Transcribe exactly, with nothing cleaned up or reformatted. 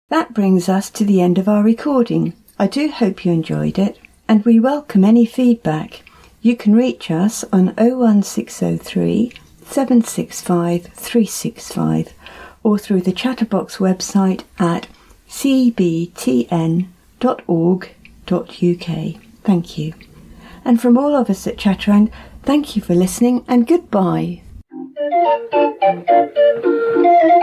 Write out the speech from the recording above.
That brings us to the end of our recording. I do hope you enjoyed it, and we welcome any feedback. You can reach us on oh one six oh three, seven six five, three six five or through the Chatterbox website at c b t n dot org dot u k. Thank you. And from all of us at Chatterand, thank you for listening and goodbye.